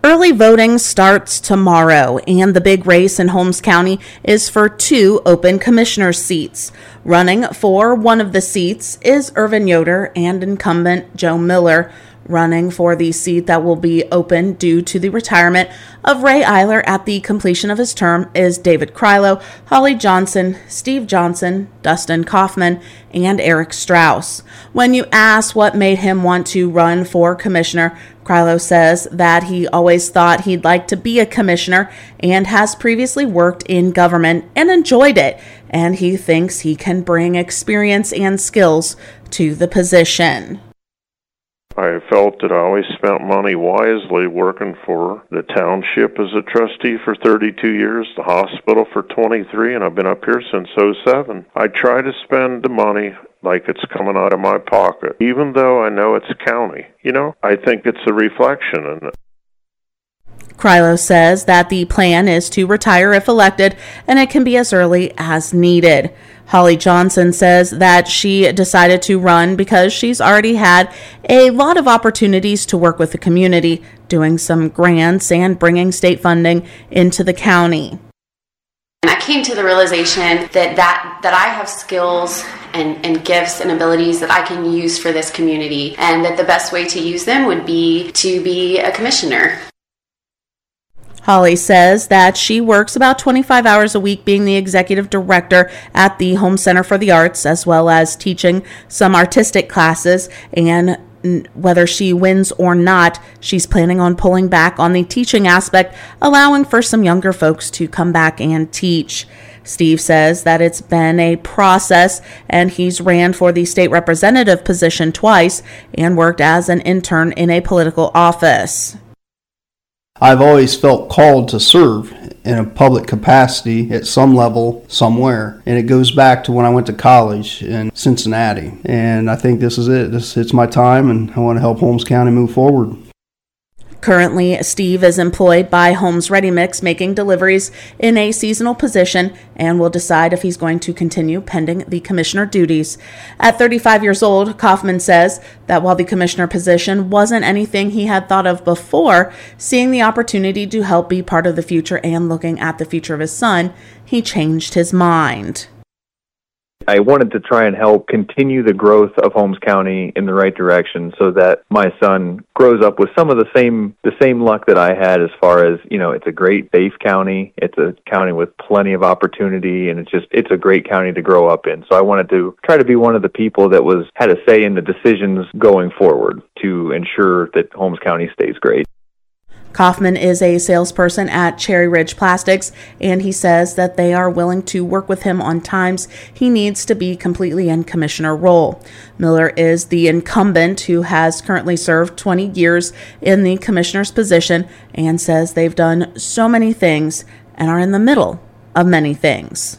Early voting starts tomorrow, and the big race in Holmes County is for 2 open commissioner seats. Running for one of the seats is Irvin Yoder and incumbent Joe Miller. Running for the seat that will be open due to the retirement of Ray Eiler at the completion of his term is David Krylo, Holly Johnson, Steve Johnson, Dustin Kaufman, and Eric Strauss. When you ask what made him want to run for commissioner, Krylo says that he always thought he'd like to be a commissioner and has previously worked in government and enjoyed it, and he thinks he can bring experience and skills to the position. I felt that I always spent money wisely working for the township as a trustee for 32 years, the hospital for 23, and I've been up here since '07. I try to spend the money like it's coming out of my pocket, even though I know it's county. I think it's a reflection in it. Krylo says that the plan is to retire if elected, and it can be as early as needed. Holly Johnson says that she decided to run because she's already had a lot of opportunities to work with the community, doing some grants and bringing state funding into the county. I came to the realization that I have skills and gifts and abilities that I can use for this community, and that the best way to use them would be to be a commissioner. Holly says that she works about 25 hours a week being the executive director at the Home Center for the Arts, as well as teaching some artistic classes. And whether she wins or not, she's planning on pulling back on the teaching aspect, allowing for some younger folks to come back and teach. Steve says that it's been a process, and he's ran for the state representative position twice and worked as an intern in a political office. I've always felt called to serve in a public capacity at some level somewhere, and it goes back to when I went to college in Cincinnati, and I think this is it. It's my time, and I want to help Holmes County move forward. Currently, Steve is employed by Holmes Ready Mix, making deliveries in a seasonal position, and will decide if he's going to continue pending the commissioner duties. At 35 years old, Kaufman says that while the commissioner position wasn't anything he had thought of before, seeing the opportunity to help be part of the future and looking at the future of his son, he changed his mind. I wanted to try and help continue the growth of Holmes County in the right direction so that my son grows up with some of the same luck that I had, as far as, it's a great safe county. It's a county with plenty of opportunity, and it's a great county to grow up in. So I wanted to try to be one of the people that had a say in the decisions going forward to ensure that Holmes County stays great. Kaufman is a salesperson at Cherry Ridge Plastics, and he says that they are willing to work with him on times he needs to be completely in commissioner role. Miller is the incumbent who has currently served 20 years in the commissioner's position and says they've done so many things and are in the middle of many things.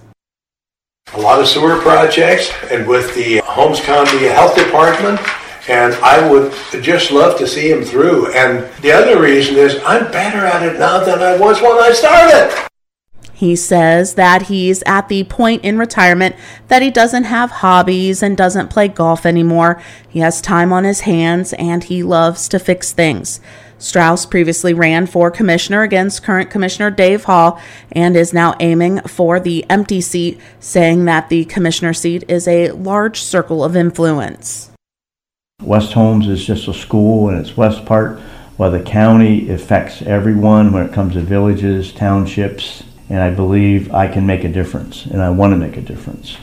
A lot of sewer projects, and with the Holmes County Health Department, and I would just love to see him through. And the other reason is I'm better at it now than I was when I started. He says that he's at the point in retirement that he doesn't have hobbies and doesn't play golf anymore. He has time on his hands, and he loves to fix things. Strauss previously ran for commissioner against current Commissioner Dave Hall and is now aiming for the empty seat, saying that the commissioner seat is a large circle of influence. West Holmes is just a school in its west part, while the county affects everyone when it comes to villages, townships, and I believe I can make a difference, and I want to make a difference.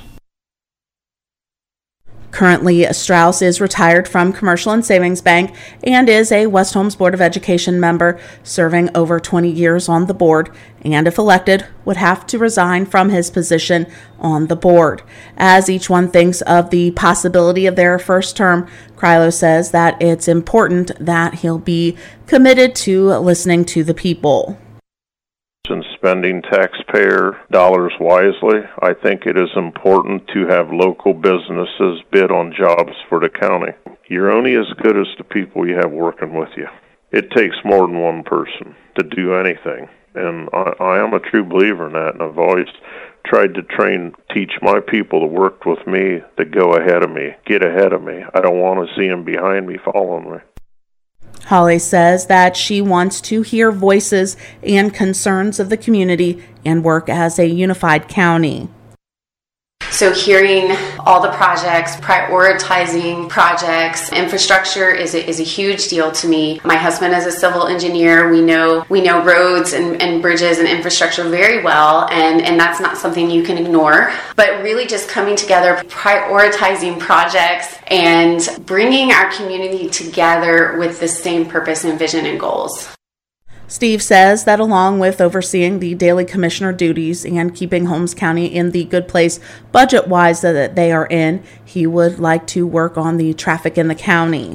Currently, Strauss is retired from Commercial and Savings Bank and is a West Holmes Board of Education member, serving over 20 years on the board, and if elected, would have to resign from his position on the board. As each one thinks of the possibility of their first term, Krylo says that it's important that he'll be committed to listening to the people. And spending taxpayer dollars wisely, I think it is important to have local businesses bid on jobs for the county. You're only as good as the people you have working with you. It takes more than one person to do anything, and I am a true believer in that, and I've always tried to teach my people that worked with me to go ahead of me, get ahead of me. I don't want to see them behind me following me. Holly says that she wants to hear voices and concerns of the community and work as a unified county. So hearing all the projects, prioritizing projects, infrastructure is a huge deal to me. My husband is a civil engineer. We know roads and bridges and infrastructure very well, and that's not something you can ignore. But really just coming together, prioritizing projects, and bringing our community together with the same purpose and vision and goals. Steve says that along with overseeing the daily commissioner duties and keeping Holmes County in the good place budget-wise that they are in, he would like to work on the traffic in the county.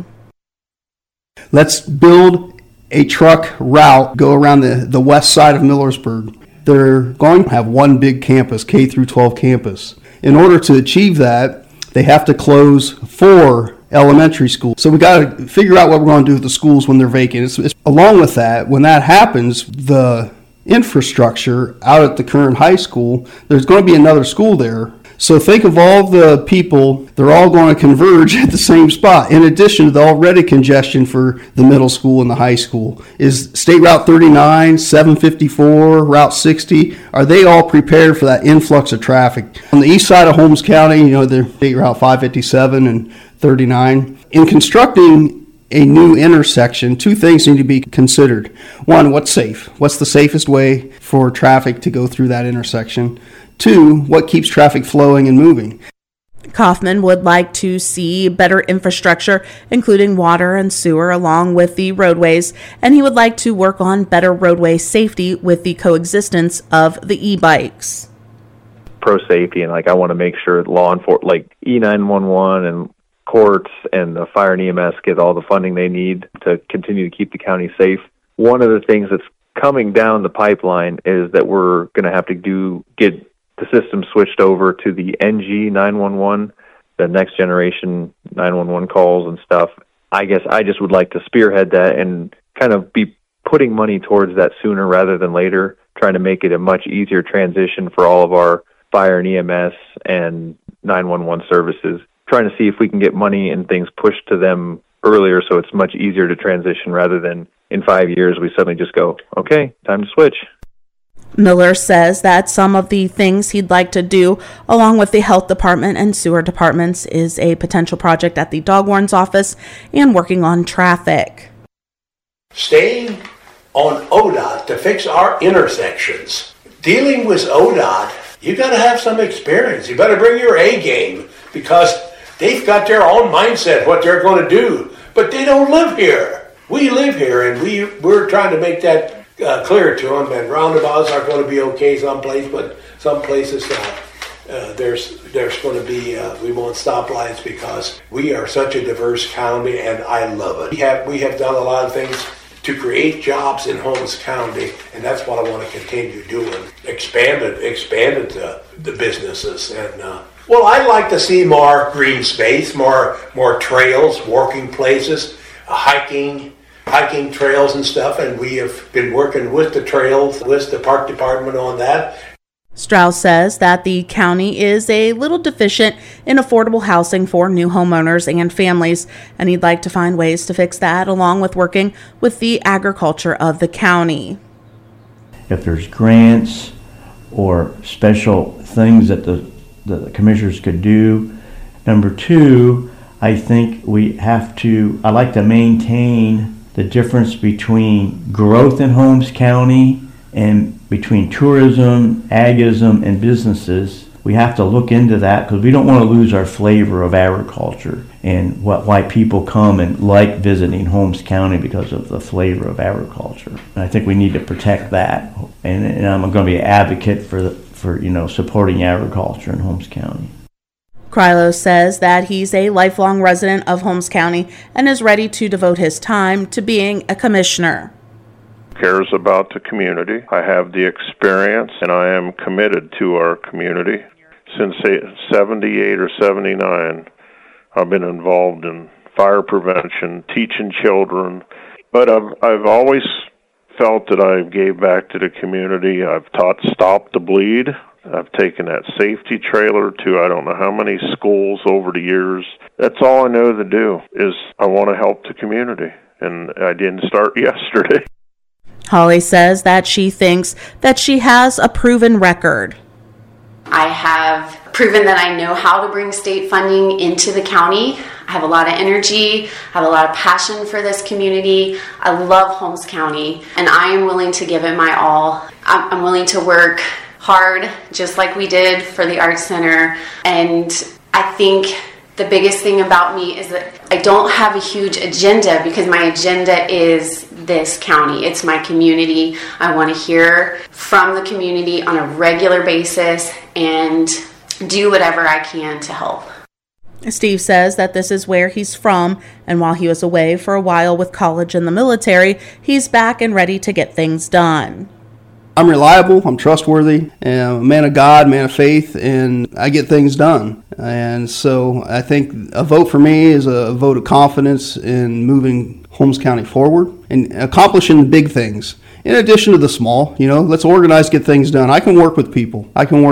Let's build a truck route, go around the west side of Millersburg. They're going to have one big campus, K through 12 campus. In order to achieve that, they have to close 4 elementary schools. So we got to figure out what we're going to do with the schools when they're vacant. Along with that, when that happens, the infrastructure out at the current high school, there's going to be another school there. So think of all the people, they're all going to converge at the same spot. In addition to the already congestion for the middle school and the high school. Is State Route 39, 754, Route 60, are they all prepared for that influx of traffic? On the east side of Holmes County, they're State Route 557 and 39. In constructing a new intersection, 2 things need to be considered. 1, what's safe? What's the safest way for traffic to go through that intersection? 2, what keeps traffic flowing and moving? Kaufman would like to see better infrastructure, including water and sewer, along with the roadways, and he would like to work on better roadway safety with the coexistence of the e-bikes. Pro safety, and I want to make sure law enforcement, E911 and courts and the fire and EMS get all the funding they need to continue to keep the county safe. One of the things that's coming down the pipeline is that we're going to have to get the system switched over to the NG 911, the next generation 911 calls and stuff. I guess I just would like to spearhead that and kind of be putting money towards that sooner rather than later, trying to make it a much easier transition for all of our fire and EMS and 911 services, trying to see if we can get money and things pushed to them earlier so it's much easier to transition rather than in 5 years we suddenly just go, okay, time to switch. Miller says that some of the things he'd like to do, along with the health department and sewer departments, is a potential project at the dog warden's office and working on traffic. Staying on ODOT to fix our intersections. Dealing with ODOT, you got to have some experience. You better bring your A game because they've got their own mindset, what they're going to do. But they don't live here. We live here, and we're trying to make that clear to them, and roundabouts are going to be okay someplace, but some places there's going to be we want stoplights because we are such a diverse county, and I love it. We have done a lot of things to create jobs in Holmes County, and that's what I want to continue doing. Expanded the businesses, and well, I'd like to see more green space, more trails, walking places, hiking trails and stuff, and we have been working with the trails, with the park department on that. Strauss says that the county is a little deficient in affordable housing for new homeowners and families, and he'd like to find ways to fix that along with working with the agriculture of the county. If there's grants or special things that the commissioners could do. Number 2, I think I'd like to maintain the difference between growth in Holmes County and between tourism, agism, and businesses. We have to look into that because we don't want to lose our flavor of agriculture and why people come and like visiting Holmes County because of the flavor of agriculture. And I think we need to protect that. And I'm going to be an advocate for supporting agriculture in Holmes County. Krylo says that he's a lifelong resident of Holmes County and is ready to devote his time to being a commissioner. Cares about the community. I have the experience, and I am committed to our community. Since 78 or 79, I've been involved in fire prevention, teaching children, but I've always felt that I gave back to the community. I've taught Stop the Bleed. I've taken that safety trailer to I don't know how many schools over the years. That's all I know to do is I want to help the community. and I didn't start yesterday. Holly says that she thinks that she has a proven record. I have proven that I know how to bring state funding into the county. I have a lot of energy, I have a lot of passion for this community. I love Holmes County, and I am willing to give it my all. I'm willing to work hard, just like we did for the Arts Center. And I think the biggest thing about me is that I don't have a huge agenda, because my agenda is this county. It's my community. I want to hear from the community on a regular basis and do whatever I can to help. Steve says that this is where he's from, and while he was away for a while with college and the military, he's back and ready to get things done. I'm reliable, I'm trustworthy, and I'm a man of God, man of faith, and I get things done. And so I think a vote for me is a vote of confidence in moving Holmes County forward and accomplishing big things. In addition to the small, let's organize, get things done. I can work with people.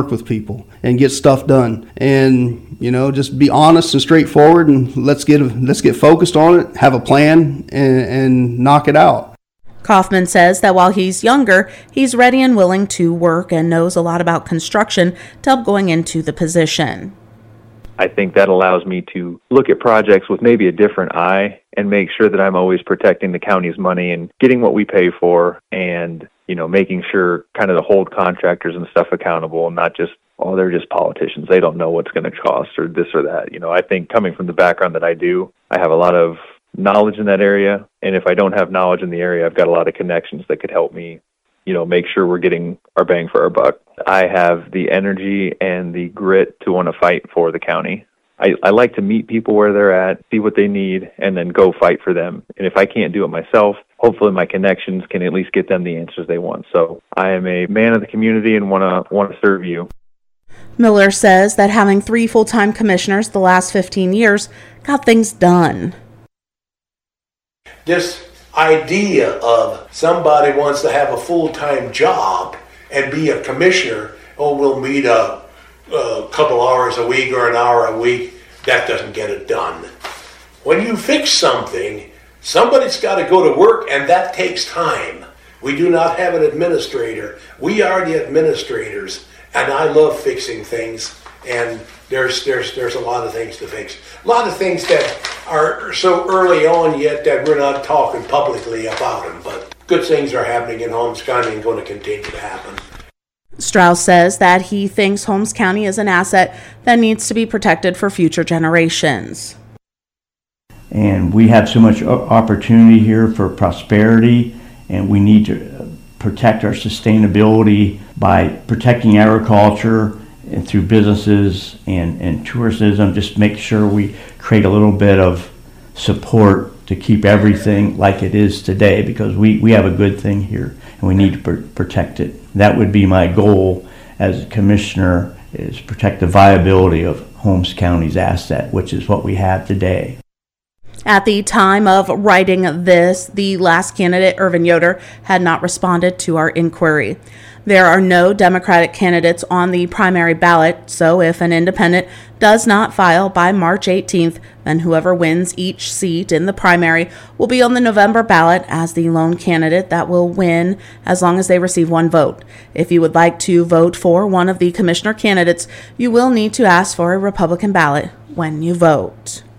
And get stuff done. And, just be honest and straightforward, and let's get focused on it, have a plan, and knock it out. Kaufman says that while he's younger, he's ready and willing to work and knows a lot about construction to help going into the position. I think that allows me to look at projects with maybe a different eye and make sure that I'm always protecting the county's money and getting what we pay for, and, making sure kind of to hold contractors and stuff accountable, and not just, they're just politicians. They don't know what's going to cost or this or that. I think coming from the background that I do, I have a lot of knowledge in that area. And if I don't have knowledge in the area, I've got a lot of connections that could help me, make sure we're getting our bang for our buck. I have the energy and the grit to want to fight for the county. I like to meet people where they're at, see what they need, and then go fight for them. And if I can't do it myself, hopefully my connections can at least get them the answers they want. So I am a man of the community and want to serve you. Miller says that having 3 full-time commissioners the last 15 years got things done. This idea of somebody wants to have a full-time job and be a commissioner, we'll meet a couple hours a week or an hour a week, that doesn't get it done. When you fix something, somebody's got to go to work, and that takes time. We do not have an administrator. We are the administrators, and I love fixing things, and there's a lot of things to fix. A lot of things that are so early on yet that we're not talking publicly about them, but good things are happening in Holmes County and going to continue to happen. Strauss says that he thinks Holmes County is an asset that needs to be protected for future generations. And we have so much opportunity here for prosperity, and we need to protect our sustainability by protecting agriculture and through businesses and tourism. Just make sure we create a little bit of support to keep everything like it is today, because we have a good thing here and we need to protect it. That would be my goal as a commissioner, is protect the viability of Holmes County's asset, which is what we have today. At the time of writing this, the last candidate, Irvin Yoder, had not responded to our inquiry. There are no Democratic candidates on the primary ballot, so if an independent does not file by March 18th, then whoever wins each seat in the primary will be on the November ballot as the lone candidate that will win as long as they receive 1 vote. If you would like to vote for one of the commissioner candidates, you will need to ask for a Republican ballot when you vote.